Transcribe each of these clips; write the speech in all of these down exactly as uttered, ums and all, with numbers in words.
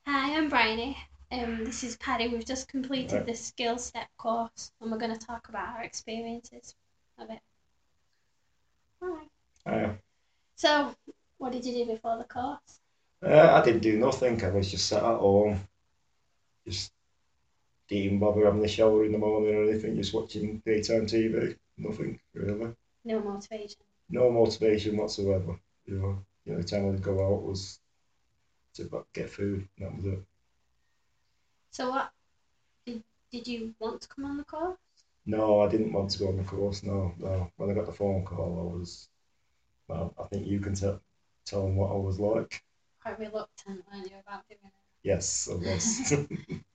Hi, I'm Bryony. Um, this is Paddy. We've just completed Right. the skill step course and we're going to talk about our experiences of it. Alright. Uh, So, what did you do before the course? uh, I didn't do nothing. I was just sat at home, just didn't bother having a shower in the morning or anything, just watching daytime T V. Nothing really. No motivation. No motivation whatsoever. You know, the only time I'd go out was to get food. And that was it. So, what did, did you want to come on the course? No, I didn't want to go on the course. No, no. When I got the phone call, I was. Well, I think you can tell tell them what I was like. Quite reluctant, weren't you, about doing Yes, I was. it?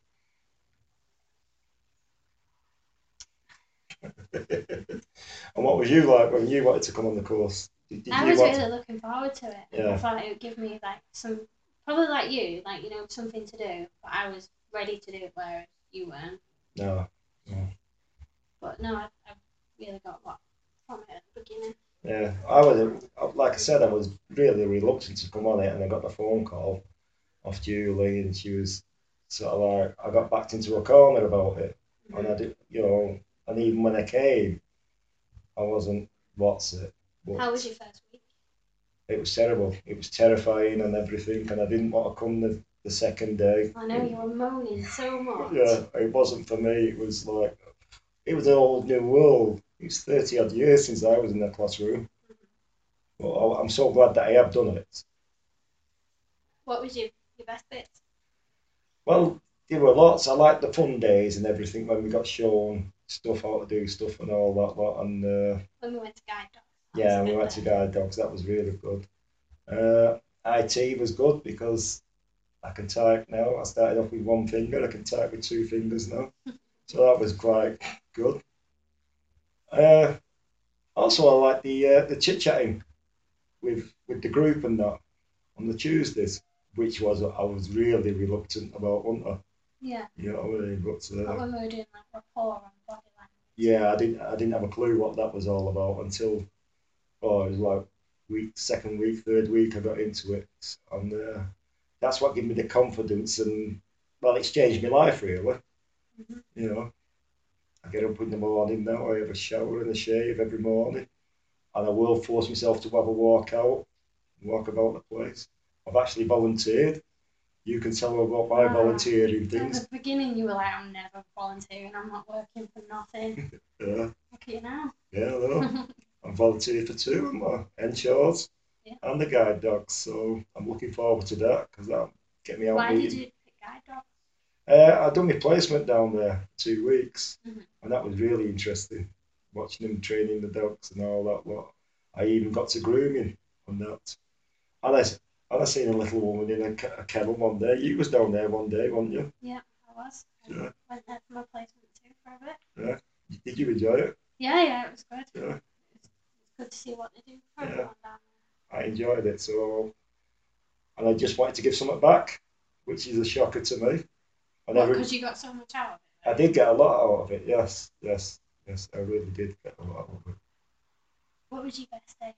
And what was you like when you wanted to come on the course? Did, did I you was want? To, really looking forward to it. I yeah. thought it would give me like some, probably like you, like, you know, something to do, but I was ready to do it, whereas you weren't. No. No. But no, I, I really got a lot from it at the beginning. Yeah, I was like I said, I was really reluctant to come on it, and I got the phone call off Julie, and she was sort of like, I got backed into a corner about it, and I Mm-hmm. did, you know, and even when I came, I wasn't what's it, How was but your first week? it was terrible. It was terrifying and everything, and I didn't want to come the, the second day. I know It, you were moaning so yeah, much. it wasn't for me. It was like it was an old new world. It's thirty odd years since I was in the classroom. But I'm so glad that I have done it. What was your, your best bit? Well, there were lots. I liked the fun days and everything when we got shown stuff, how to do stuff and all that lot. And uh, When we went to guide dogs. That was a yeah, we bit went to better. guide dogs. That was really good. Uh, I T was good because I can type now. I started off with one finger. I can type with two fingers now. So that was quite good. Uh, Also, I like the uh, the chit chatting with with the group and that on the Tuesdays, which was I was really reluctant about, wasn't I? Yeah. You know what I mean? But But uh, when we were doing like rapport and body language. yeah, I didn't I didn't have a clue what that was all about until oh, it was like week, second week, third week I got into it, and uh, that's what gave me the confidence and well, it's changed my life really. Mm-hmm. You know, I get up in the morning now, I have a shower and a shave every morning, and I will force myself to have a walk out, walk about the place. I've actually volunteered. You can tell them about my Ah, volunteering at things. the beginning you were like, I'm never volunteering, I'm not working for nothing. Yeah, Look at you now. yeah, I know. I'm volunteered for two of my Enshaws Yeah. and the guide dogs. So I'm looking forward to that because that'll get me out Why did meeting. you pick guide dogs? Uh, I done my placement down there two weeks, Mm-hmm. and that was really interesting. Watching them training the dogs and all that lot. I even got to grooming on that. And I, and I seen a little woman in a, a kennel one day. You was down there one day, weren't you? Yeah, I was. I Yeah, went there for my placement too for a bit. yeah. Did you enjoy it? Yeah, yeah, it was good. Yeah, It's, it's good to see what they do for yeah. everyone down I enjoyed it. So, and I just wanted to give something back, which is a shocker to me. I there. What, never, because you got so much out of I it? did get a lot out of it. Yes, yes, yes. I really did get a lot out of it. What was your best day?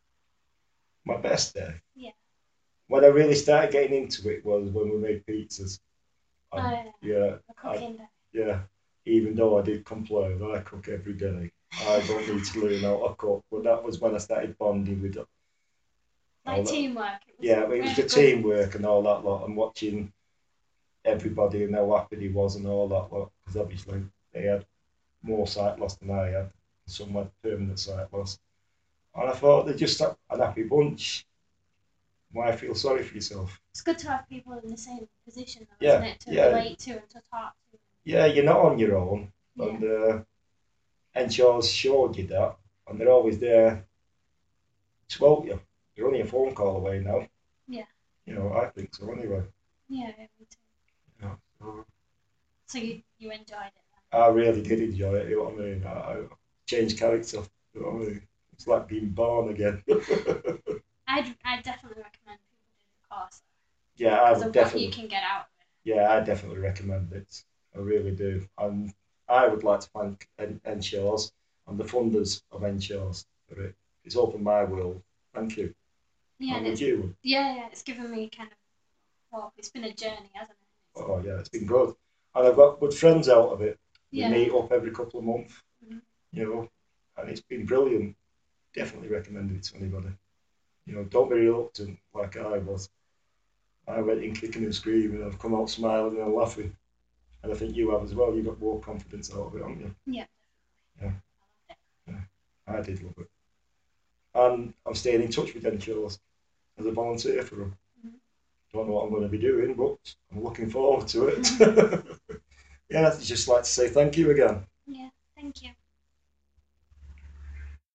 My best day Yeah. when I really started getting into it was when we made pizzas. Oh, And yeah. yeah, The I, cooking day. yeah. Even though I did complain, I cook every day. I don't need to learn how to cook, but that was when I started bonding with all Like that. teamwork. It was Yeah, it was really the good. teamwork and all that lot, and watching everybody and how happy he was and all that lot. Because obviously they had more sight loss than I had. Some had permanent sight loss, and I thought they're just a- an happy bunch. Why feel sorry for yourself? It's good to have people in the same position, though, isn't Yeah, it? To yeah, relate to and to talk to. yeah. You're not on your own, Yeah. and uh, and Charles showed you that, and they're always there to help you. You're only a phone call away now. Yeah. You know, I think so anyway. Yeah, yeah, me too. You know, so So you, you enjoyed it I really did enjoy it. You know what I mean? I, I changed character. You know what I mean? It's like being born again. then? I'd, I'd definitely recommend people do the course Yeah, I because would of what you definitely. can get out of it. Yeah, I definitely recommend it. I really do. And I would like to thank En- Enshaws and the funders of Enshaws for it. It's opened my world. Thank you. Yeah, And and would it's you? yeah, yeah, it's given me kind of up. It's been a journey, hasn't it? Oh yeah, it's been good. And I've got good friends out of it. We Yeah. meet up every couple of months, Mhm. you know, and it's been brilliant. Definitely recommend it to anybody. You know, don't be reluctant like I was. I went in kicking and screaming, and I've come out smiling and laughing. And I think you have as well. You got more confidence out of it, haven't you? Yeah. Yeah. Yeah. I did love it. And I'm staying in touch with them shows as a volunteer for them. Mhm. Don't know what I'm going to be doing, but I'm looking forward to it. Yeah, I'd just like to say thank you again. Yeah, thank you.